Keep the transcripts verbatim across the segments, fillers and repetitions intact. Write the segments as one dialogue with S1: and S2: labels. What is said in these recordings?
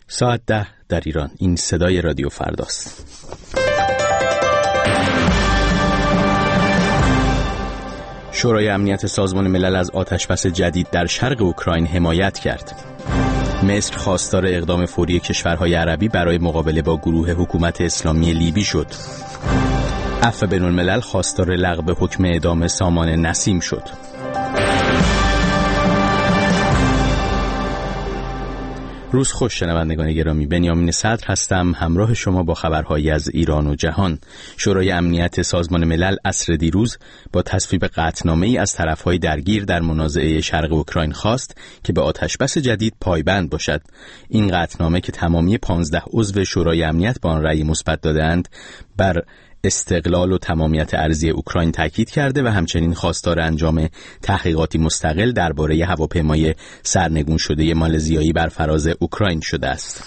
S1: ساعت ده در ایران. این صدای رادیو فرداست. شورای امنیت سازمان ملل از آتشبس جدید در شرق اوکراین حمایت کرد. مصر خواستار اقدام فوری کشورهای عربی برای مقابله با گروه حکومت اسلامی لیبی شد. عفو بین الملل خواستار لغو حکم اعدام سامان نسیم شد. روز خوش شنوندگان گرامی، بنیامین صدر هستم، همراه شما با خبرهایی از ایران و جهان. شورای امنیت سازمان ملل عصر دیروز با تصویب قطعنامه‌ای از طرف‌های درگیر در منازعه شرق اوکراین خواست که به آتشبس جدید پایبند باشد. این قطعنامه که تمامی پانزده عضو شورای امنیت با آن رأی مثبت دادند، بر استقلال و تمامیت ارضی اوکراین تاکید کرده و همچنین خواستار انجام تحقیقاتی مستقل درباره هواپیمای سرنگون شده مالزیایی بر فراز اوکراین شده است.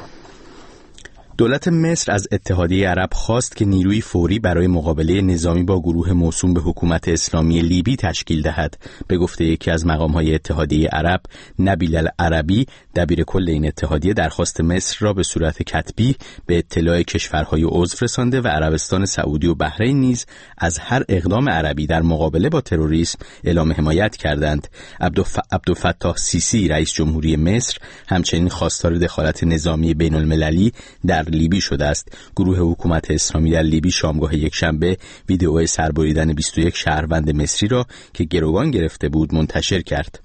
S1: دولت مصر از اتحادیه عرب خواست که نیروی فوری برای مقابله نظامی با گروه موسوم به حکومت اسلامی لیبی تشکیل دهد. به گفته یکی از مقام‌های اتحادیه عرب، نبیل العربی، دبیر کل این اتحادیه، درخواست مصر را به صورت کتبی به اطلاع کشورهای عضو رسانده و عربستان سعودی و بحرین نیز از هر اقدام عربی در مقابله با تروریسم اعلام حمایت کردند. عبدالفتاح سیسی، رئیس جمهوری مصر، همچنین خواستار دخالت نظامی بین المللی در لیبی شده است. گروه حکومت اسلامی در لیبی شامگاه یکشنبه ویدئوی سربریدن بیست و یک شهروند مصری را که گروگان گرفته بود منتشر کرد.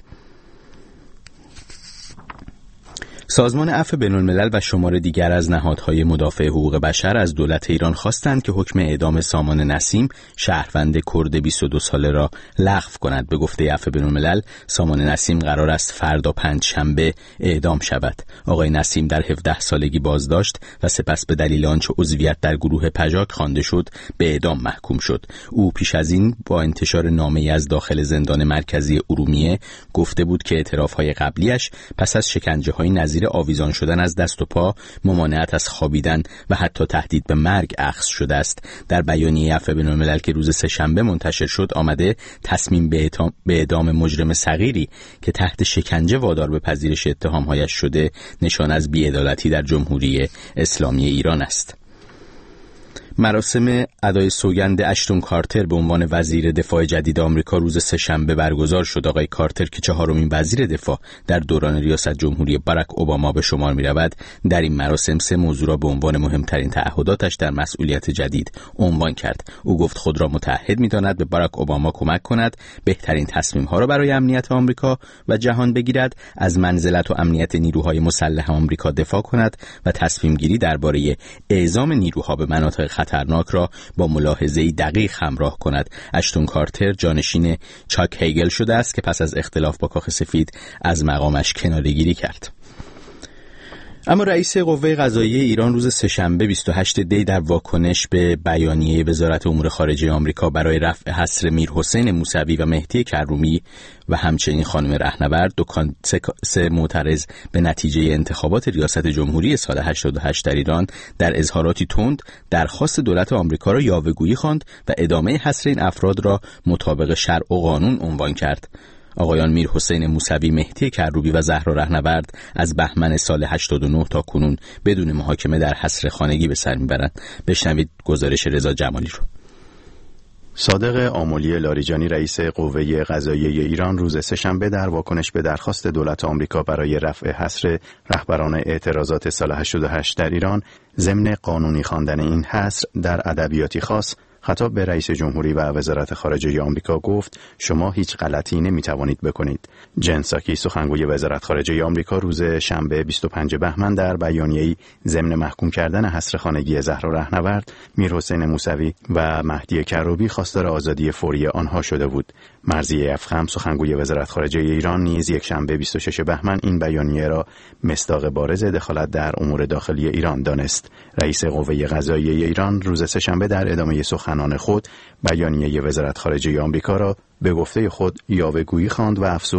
S1: سازمان عفو بین الملل و شمار دیگر از نهادهای مدافع حقوق بشر از دولت ایران خواستند که حکم اعدام سامان نسیم، شهروند کرد بیست و دو ساله را لغو کند. به گفته عفو بین الملل، سامان نسیم قرار است فردا پنجشنبه اعدام شود. آقای نسیم در هفده سالگی بازداشت و سپس به دلیل آنچه عضویت در گروه پژاک خوانده شد به اعدام محکوم شد. او پیش از این با انتشار نامه‌ای از داخل زندان مرکزی ارومیه گفته بود که اعتراف‌های قبلیش پس از شکنجه‌های نظیر آویزان شدن از دست و پا، ممانعت از خوابیدن و حتی تهدید به مرگ اخذ شده است. در بیانیه عفو بین الملل که روز سه‌شنبه منتشر شد آمده تصمیم به اعدام مجرم صغیری که تحت شکنجه وادار به پذیرش اتهام‌هایش شده نشان از بی‌عدالتی در جمهوری اسلامی ایران است. مراسم ادای سوگند اشتون کارتر به عنوان وزیر دفاع جدید آمریکا روز سه‌شنبه برگزار شد. آقای کارتر که چهارمین وزیر دفاع در دوران ریاست جمهوری باراک اوباما به شمار می‌رود، در این مراسم سه موضوع را به عنوان مهمترین تعهداتش در مسئولیت جدید عنوان کرد. او گفت خود را متعهد می‌داند به باراک اوباما کمک کند بهترین تصمیم‌ها را برای امنیت آمریکا و جهان بگیرد، از منزلت و امنیت نیروهای مسلح آمریکا دفاع کند و تصمیم‌گیری درباره اعزام نیروها به مناطق خطرناک را با ملاحظه‌ای دقیق همراه کند. اشتون کارتر جانشین چاک هیگل شده است که پس از اختلاف با کاخ سفید از مقامش کناره‌گیری کرد. اما رئیس قوه قضاییه ایران روز سه‌شنبه بیست و هشتم دی در واکنش به بیانیه وزارت امور خارجه آمریکا برای رفع حصر میرحسین موسوی و مهدی کرومی و همچنین خانم رهنورد، دو سه معترض به نتیجه انتخابات ریاست جمهوری سال هشتاد و هشت در ایران، در اظهاراتی تند درخواست دولت آمریکا را یاوه‌گویی خواند و ادامه حصر این افراد را مطابق شرع و قانون عنوان کرد. آقایان میرحسین موسوی، مهدی کروبی و زهرا رهنورد از بهمن سال هشتاد و نه تا کنون بدون محاکمه در حصر خانگی به سر میبرند. بشنوید گزارش رضا جمالی رو.
S2: صادق آملی لاریجانی، رئیس قوه قضاییه ایران، روز سه‌شنبه در واکنش به درخواست دولت آمریکا برای رفع حصر رهبران اعتراضات سال هشتاد و هشت در ایران ضمن قانونی خواندن این حصر در ادبیاتی خاص خطاب به رئیس جمهوری و وزارت خارجه آمریکا گفت شما هیچ غلطی نمیتوانید بکنید. جن ساکی، سخنگوی وزارت خارجه آمریکا، روز شنبه بیست و پنجم بهمن در بیانیه‌ای ضمن محکوم کردن حصر خانگی زهرا رهنورد، میرحسین موسوی و مهدی کروبی خواستار آزادی فوری آنها شده بود. مرضیه افخم، سخنگوی وزارت خارجه ایران، نیز یک شنبه بیست و ششم بهمن این بیانیه را مصداق بارز دخالت در امور داخلی ایران دانست. رئیس قوه قضاییه ایران روز سه‌شنبه در ادامه سخنان خود بیانیه وزارت خارجه آمریکا را به گفته خود یاوه‌گویی خواند و افزود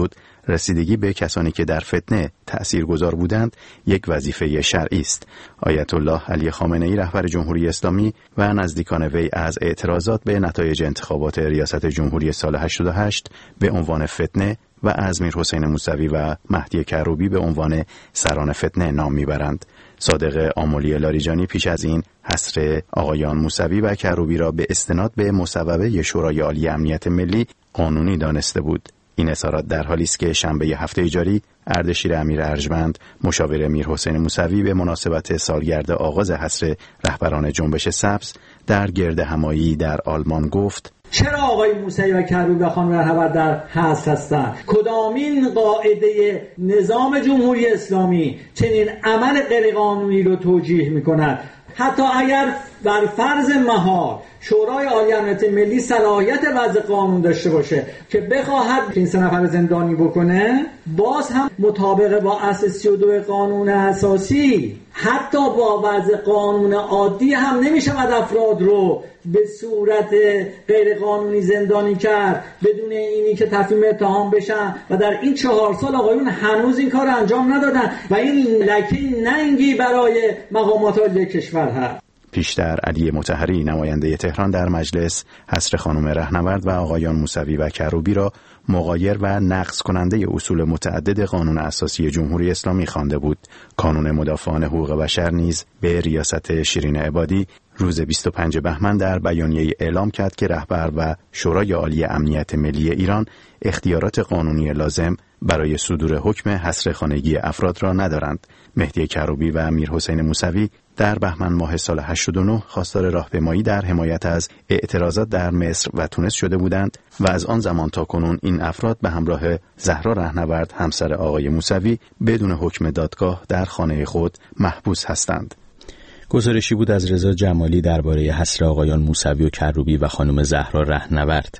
S2: رسیدگی به کسانی که در فتنه تأثیرگذار بودند یک وظیفه شرعی است. آیت الله علی خامنه‌ای رهبر جمهوری اسلامی و نزدیکان وی از اعتراضات به نتایج انتخابات ریاست جمهوری سال هشتاد و هشت به عنوان فتنه و از میرحسین موسوی و مهدی کروبی به عنوان سران فتنه نام میبرند. صادق آملی لاریجانی پیش از این حصر آقایان موسوی و کروبی را به استناد به مصوبه شورای عالی امنیت ملی قانونی دانسته بود. این اظهارات در حالی است که شنبه هفته جاری اردشیر امیر ارجمند مشاور میرحسین موسوی به مناسبت سالگرد آغاز حصر رهبران جنبش سبز در گرد همایی در آلمان گفت:
S3: چرا آقای موسوی و کروبی و خانم رهبر در حصر هستند؟ کدامین قاعده نظام جمهوری اسلامی چنین عمل غیرقانونی رو توجیه می‌کند؟ حتی اگر بر فرض محال شورای عالی امنیت ملی صلاحیت وضع قانون داشته باشه که بخواهد این سه نفر زندانی بکنه، باز هم مطابق با اصل سی و دو قانون اساسی حتی با وضع قانون عادی هم نمیشود افراد رو به صورت غیر قانونی زندانی کرد بدون اینی که تفهیم اتهام بشن و در این چهار سال آقایون هنوز این کار انجام ندادن و این لکه ننگی برای مقامات عالی کشور هست.
S2: پیشتر علی مطهری نماینده تهران در مجلس حصر خانم رهنورد و آقایان موسوی و کروبی را مغایر و نقض کننده اصول متعدد قانون اساسی جمهوری اسلامی خوانده بود. کانون مدافعان حقوق بشر نیز به ریاست شیرین عبادی روز بیست و پنجم بهمن در بیانیه‌ای اعلام کرد که رهبر و شورای عالی امنیت ملی ایران اختیارات قانونی لازم برای صدور حکم حصر خانگی افراد را ندارند. مهدی کروبی و میرحسین موسوی در بهمن ماه سال هشتاد و نه خواستار راهپیمایی در حمایت از اعتراضات در مصر و تونس شده بودند و از آن زمان تا کنون این افراد به همراه زهرا رهنورد همسر آقای موسوی بدون حکم دادگاه در خانه خود محبوس هستند.
S1: گزارشی بود از رضا جمالی درباره حصر آقایان موسوی و کروبی و خانم زهرا رهنورد.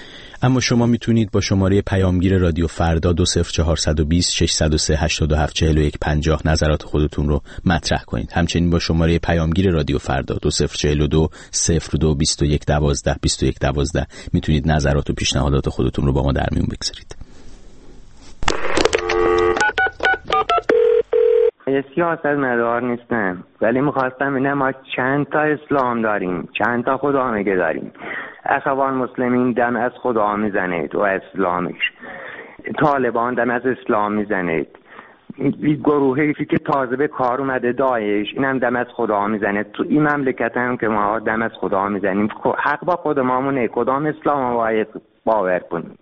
S1: اما شما میتونید با شماره پیامگیر رادیو فردا دو صفر چهار دو صفر شش صفر سه هشت هفت چهار یک پنجاه نظرات خودتون رو مطرح کنید. همچنین با شماره پیامگیر رادیو فردا دو صفر چهار دو صفر دو بیست و یک دوازده بیست و یک دوازده میتونید نظرات و پیشنهادات خودتون رو با ما در میون بگذارید.
S4: سیاست مدار نیستم، ولی میخواستم ببینم ما چند تا اسلام داریم، چند تا خدا میگه داریم. اخوان مسلمین دم از خدا میزنید و اسلامیش، طالبان دم از اسلام میزنید، این گروهی که تازه به کار اومده داعش اینم دم از خدا میزنه. تو این مملکت هم که ما دم از خدا میزنیم، حق با خودمونه، کدام اسلام باید باور کنیم؟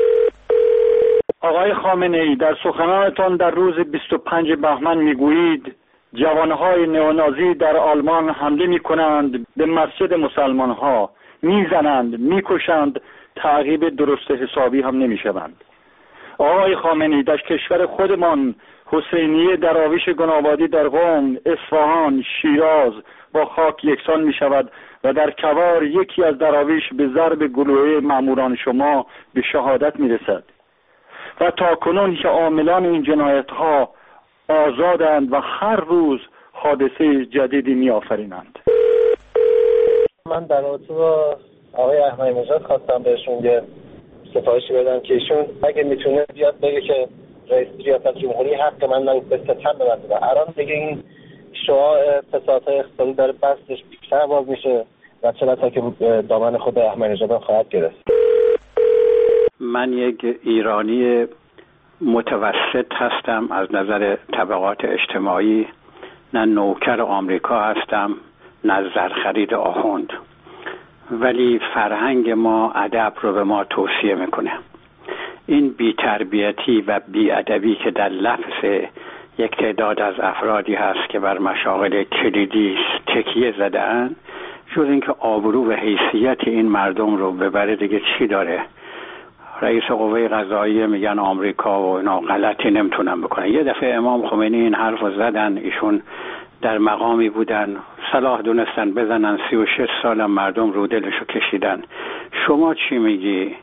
S5: آقای خامنه‌ای، در سخنانتان در روز بیست و پنجم بهمن میگویید جوانهای نئونازی در آلمان حمله میکنند به مسجد مسلمانها، میزنند، میکشند، تعقیب درست حسابی هم نمیشوند. آقای خامنه‌ای، در کشور خودمان حسینیه دراویش گنابادی در قم، اصفهان، شیراز با خاک یکسان میشود و در کوار یکی از دراویش به ضرب گلوله ماموران شما به شهادت میرسد و تا کنون که عاملان این جنایت ها آزادند و هر روز حادثه جدیدی می آفرینند.
S6: من در رابطه با آقای احمدی نژاد خواستم بهشون یه سفارشی بدم که ایشون اگه میتونه بیاد بگه که رئیس ریاست جمهوری حق من به ستم ببنده و الان دیگه این شعاع فسادهای اقتصادی داره بستش بیشتر باز میشه و چرا تا که دامن خود احمدی نژاد خواهد گرفت.
S7: من یک ایرانی متوسط هستم از نظر طبقات اجتماعی، نه نوکر آمریکا هستم نه زرخرید آخوند، ولی فرهنگ ما ادب رو به ما توصیه میکنه. این بی‌تربیتی و بی‌ادبی که در لفظ یک تعداد از افرادی هست که بر مشاغل کلیدی تکیه زدن، جز اینکه آبرو و حیثیت این مردم رو ببره دیگه چی داره؟ رئیس قوه قضاییه میگن آمریکا و اینا غلطی نمیتونن بکنن. یه دفعه امام خمینی این حرف رو زدن، ایشون در مقامی بودن صلاح دونستن بزنن، سی و شش سال مردم رو دلشو کشیدن. شما چی میگی؟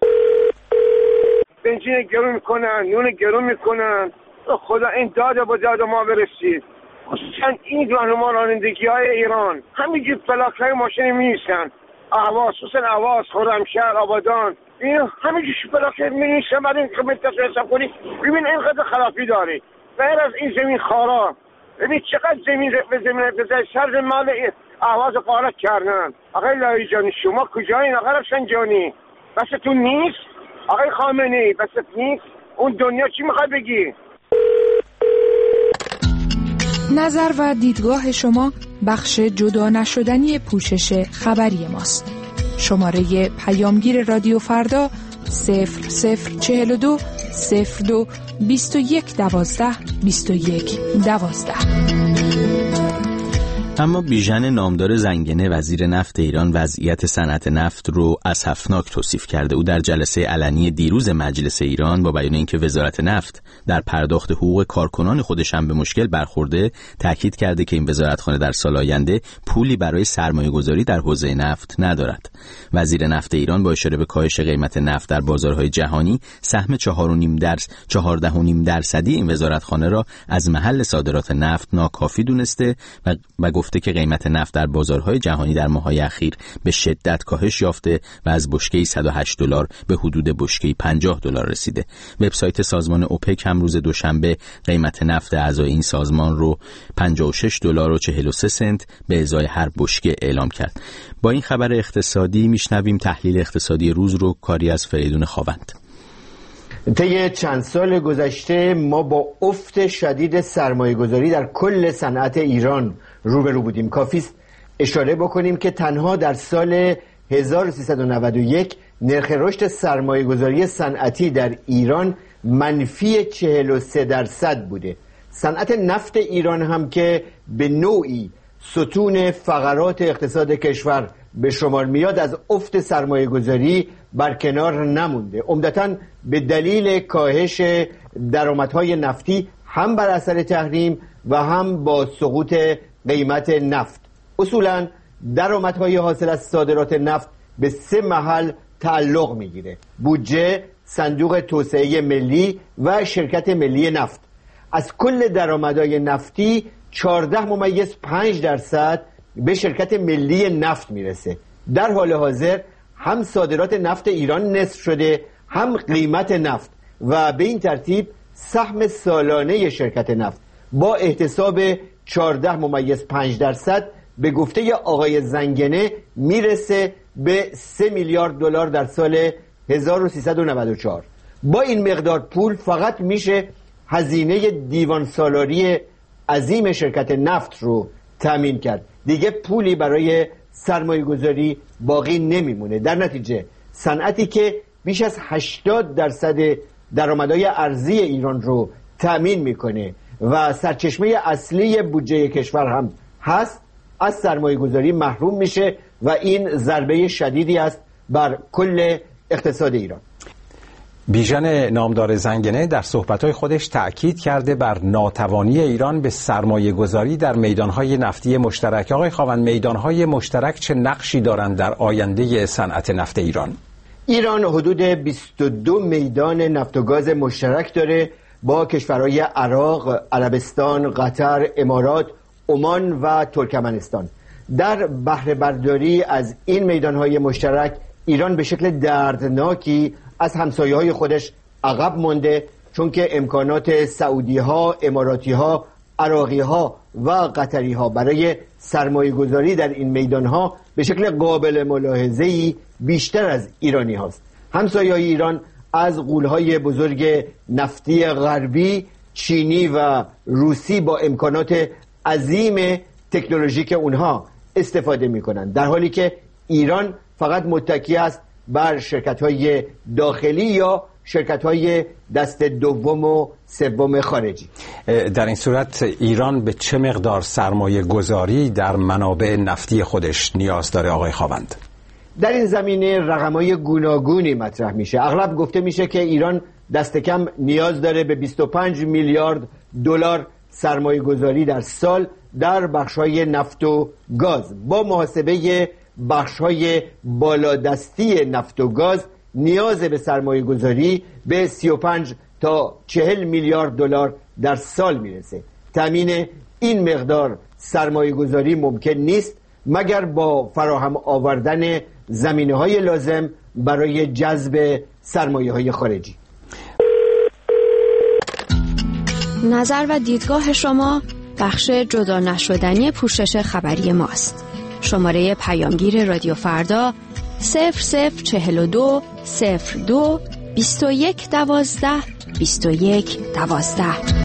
S8: بنزین گرون میکنن، نون گرون میکنن، خدا این داده با داده ما برسید. خصوصا این راهنما رانندگی های ایران همینجور فلاک های ماشین میشن، اهواز، خصوصا اهواز، خرمشهر، آبادان، این همینجوش برا که می‌نویسه بعد این قیمتش رو حساب کنی ببین اینقدر خرابی داره. غیر از این زمین خارا ببین چقدر زمین به زمین بزای سر مال اهواز غارت کردن. آقای لاریجانی شما کجایین آقای رفسنجانی؟ بستون نیست؟ آقای خامنه‌ای بست نیست؟ اون دنیا چی میخواد بگی؟
S9: نظر و دیدگاه شما بخش جدا نشدنی پوشش خبری ماست. شماره پیامگیر رادیو فردا صفر صفر چهل و دو صفر دو بیست و یک دوازده بیست و یک دوازده.
S1: اما بیژن نامدار زنگنه وزیر نفت ایران وضعیت صنعت نفت رو اسفناک توصیف کرده. او در جلسه علنی دیروز مجلس ایران با بیان اینکه وزارت نفت در پرداخت حقوق کارکنان خودش هم به مشکل برخورده، تاکید کرده که این وزارتخانه در سال آینده پولی برای سرمایه‌گذاری در حوزه نفت ندارد. وزیر نفت ایران با اشاره به کاهش قیمت نفت در بازارهای جهانی، سهم چهار و نیم درصد چهارده و نیم درصدی این وزارتخانه را از محل صادرات نفت ناکافی دونسته و, و گفته که قیمت نفت در بازارهای جهانی در ماه‌های اخیر به شدت کاهش یافته و از بشکه‌ای صد و هشت دلار به حدود بشکه‌ای پنجاه دلار رسیده. وبسایت سازمان اوپک هم روز دوشنبه قیمت نفت اعضای این سازمان رو پنجاه و شش دلار و چهل و سه سنت به ازای هر بشکه اعلام کرد. با این خبر اقتصادی میشنویم تحلیل اقتصادی روز رو کاری از فریدون خاوند.
S10: طی چند سال گذشته ما با افت شدید سرمایه‌گذاری در کل صنعت ایران روبرو بودیم. کافی است اشاره بکنیم که تنها در سال هزار و سیصد و نود و یک نرخ رشد سرمایه‌گذاری صنعتی در ایران منفی چهل و سه درصد بوده. صنعت نفت ایران هم که به نوعی ستون فقرات اقتصاد کشور به شمار میاد، از افت سرمایه‌گذاری برکنار نمونده، عمدتاً به دلیل کاهش درآمدهای نفتی هم بر اثر تحریم و هم با سقوط قیمت نفت. اصولاً درآمدهای حاصل از صادرات نفت به سه محل تعلق میگیره: بودجه، صندوق توسعه ملی و شرکت ملی نفت. از کل درآمدهای نفتی چهارده ممیز پنج درصد به شرکت ملی نفت میرسه. در حال حاضر هم صادرات نفت ایران نصف شده، هم قیمت نفت، و به این ترتیب سهم سالانه شرکت نفت با احتساب چهارده ممیز پنج درصد به گفته آقای زنگنه میرسه به سه میلیارد دلار در سال هزار و سیصد و نود و چهار. با این مقدار پول فقط میشه هزینه دیوان سالاری عظیم شرکت نفت رو تامین کرد. دیگه پولی برای سرمایه گذاری باقی نمیمونه. در نتیجه صنعتی که بیش از هشتاد درصد درآمدهای ارزی ایران رو تامین میکنه و سرچشمه اصلی بودجه کشور هم هست، از سرمایه گذاری محروم میشه و این ضربه شدیدی است بر کل اقتصاد ایران.
S11: بیژن نامدار زنگنه در صحبت‌های خودش تأکید کرده بر ناتوانی ایران به سرمایه گذاری در میدانهای نفتی مشترک. آقای خاوند، میدانهای مشترک چه نقشی دارند در آینده صنعت نفت ایران؟
S10: ایران حدود بیست و دو میدان نفت و گاز مشترک داره با کشورهای عراق، عربستان، قطر، امارات، عمان و ترکمنستان. در بهره برداری از این میدانهای مشترک ایران به شکل دردناکی از همسایه‌های خودش عقب مونده، چون که امکانات سعودی ها، اماراتی ها، عراقی ها و قطری ها برای سرمایه گذاری در این میدان ها به شکل قابل ملاحظه‌ای بیشتر از ایرانی هاست. همسایه‌های ایران از غول‌های بزرگ نفتی غربی، چینی و روسی با امکانات عظیم تکنولوژیک اونها استفاده می‌کنند، در حالی که ایران فقط متکی است بر شرکت‌های داخلی یا شرکت‌های دست دوم و سوم خارجی.
S11: در این صورت ایران به چه مقدار سرمایه گذاری در منابع نفتی خودش نیاز داره آقای خاوند؟
S10: در این زمینه رقم‌های گوناگونی مطرح میشه. اغلب گفته میشه که ایران دست کم نیاز داره به بیست و پنج میلیارد دلار سرمایه گذاری در سال در بخش‌های نفت و گاز. با محاسبه بخش‌های بالادستی نفت و گاز نیاز به سرمایه گذاری به سی و پنج تا چهل میلیارد دلار در سال میرسه. تامین این مقدار سرمایه گذاری ممکن نیست مگر با فراهم آوردن زمینه‌های لازم برای جذب سرمایه‌های خارجی.
S12: نظر و دیدگاه شما بخش جدا نشدنی پوشش خبری ماست. شماره پیامگیر رادیو فردا صفر صفر چهل و دو صفر دو بیست و یک دوازده بیست و یک دوازده.